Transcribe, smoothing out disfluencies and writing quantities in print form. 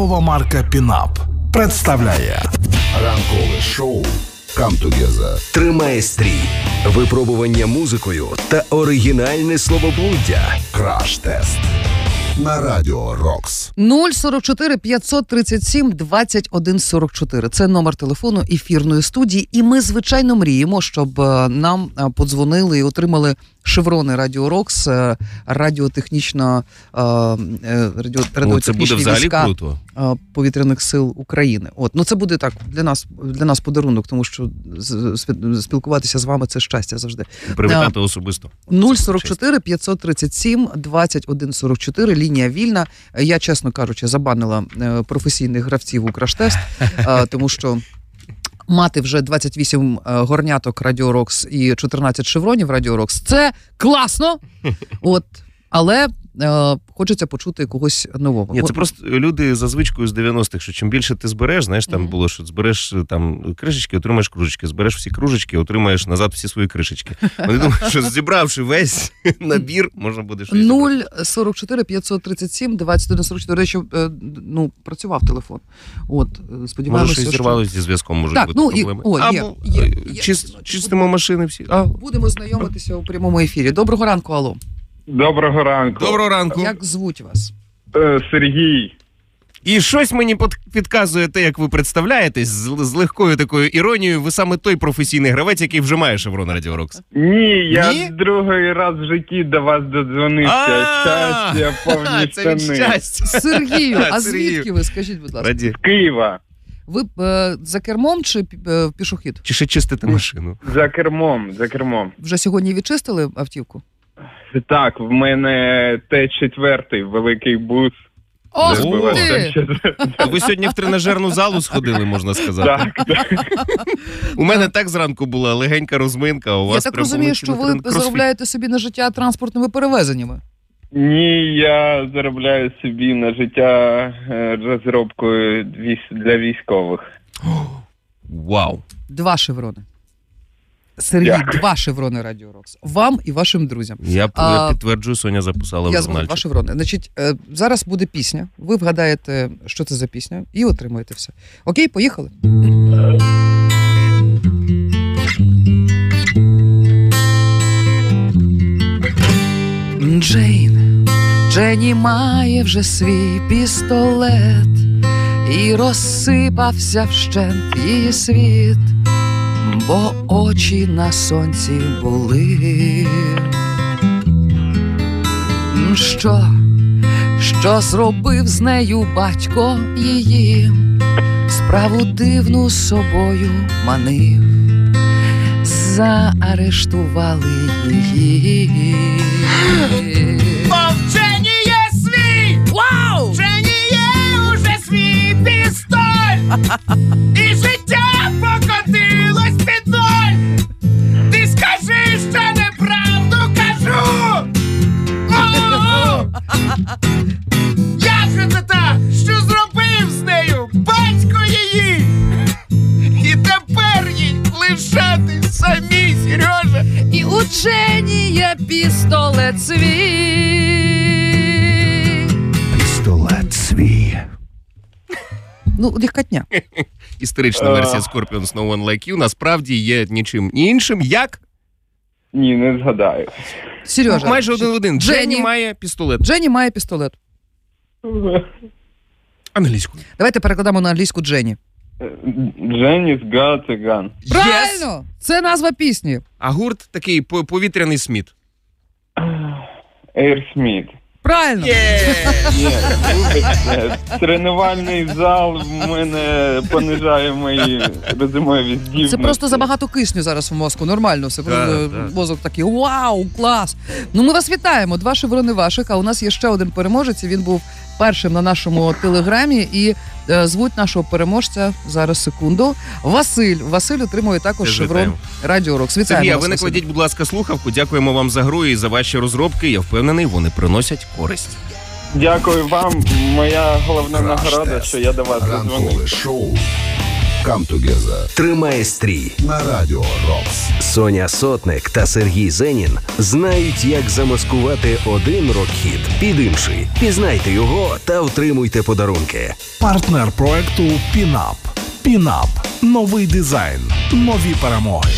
торгова марка «Пінап» представляє ранкове шоу «Come Together». Тримає стрій, випробування музикою та оригінальне словоблуддя. Краш-тест на Радіо Рокс. 044 537 21 44. Це номер телефону ефірної студії. І ми, звичайно, мріємо, щоб нам подзвонили і отримали шеврони Радіо Рокс, радіотехнічно це буде взагалі війська круто. Повітряних сил України. Це буде так для нас подарунок, тому що спілкуватися з вами це щастя завжди. Привітати особисто. 044 537 21 44. Лінія вільна. Я, чесно кажучи, забанила професійних гравців у краш-тест, тому що мати вже 28 горняток Радіо Рокс і 14 шевронів Радіо Рокс – це класно! Але хочеться почути когось нового. Ні, це просто люди за звичкою з 90-х, що чим більше ти збереш, знаєш, там було, що збереш там кришечки, отримаєш кружечки, збереш всі кружечки, отримаєш назад всі свої кришечки. Вони думають, що зібравши весь набір, можна буде щось зібрати. 044 537 21 44. До речі, працював телефон. Сподіваємося, може, щось зірвалося зі зв'язком, можуть бути проблеми. Чистимо машини всі. Будемо знайомитися у прямому ефірі. Доброго ранку, алло. Доброго ранку. Доброго ранку. Як звуть вас? Сергій. І щось мені підказує те, як ви представляєтесь, з легкою такою іронією. Ви саме той професійний гравець, який вже має шеврон Радіо Рокс. Ні, я другий раз в житті до вас додзвонився. Щастя, повні це від штани. щастя. Сергію, а звідки ви, скажіть, будь ласка? З Києва. Ви за кермом чи пішохід? Чи ще чистите машину? За кермом. Вже сьогодні відчистили автівку? Так, в мене Т4, великий бус. Ох ти! Ви сьогодні в тренажерну залу сходили, можна сказати. Так. У мене так зранку була легенька розминка, а у вас Я так розумію, що ви заробляєте собі на життя транспортними перевезеннями. Ні, я заробляю собі на життя розробкою для військових. Вау! 2 шеврони. Сергій, 2 шеврони Радіо Рокс. Вам і вашим друзям. Я підтверджую, Соня записала в журнальчик. 2 шеврони. Значить, зараз буде пісня. Ви вгадаєте, що це за пісня, і отримаєте все. Окей, поїхали? Дженні має вже свій пістолет, і розсипався вщент її світ, бо очі на сонці були. Що зробив з нею батько її, справу дивну з собою манив, заарештували її. В Дженні є свій! Вау! В Дженні є уже свій пістоль! І життя покотилось під ноль! Ти скажи, що неправду кажу! Як же це так? Що зробив з нею батько її? І тепер їй лишати самій, Сережа! І у Дженні є пістолет свій. Пістолет свій. Легкотня. Історична версія Scorpions No One Like You насправді є нічим іншим, як... Ні, не згадаю. Сережа. Майже один в один. Дженні має пістолет. Дженні має пістолет. Англійською. Давайте перекладемо на англійську Дженні. Jenny's got a gun. Правильно! Це назва пісні. А гурт такий повітряний Сміт. Aerosmith. Правильно. Ні, вибачте, тренувальний зал в мене понижає мої розумові здібності. Це просто забагато кисню зараз в мозку. Нормально все. Мозок такий, вау, клас. Ми вас вітаємо. 2 шеврони ваших, а у нас є ще один переможець. Він був першим на нашому телеграмі. І звуть нашого переможця, зараз секунду, Василь. Василь отримує також шеврон Радіо Рокс. Вітаємо Сергій, вас, ви не кладіть, будь ласка, слухавку. Дякуємо вам за гру і за ваші розробки. Я впевнений, вони приносять користь. Дякую вам. Моя головна нагорода, що я до вас Ранкове додзвонив. шоу Come Together Тримає стрій. на Радіо Рокс. Соня Сотник та Сергій Зенін знають, як замаскувати один рок-хіт під інший. Пізнайте його та отримуйте подарунки. Партнер проекту Пінап. Пінап. Новий дизайн. Нові перемоги.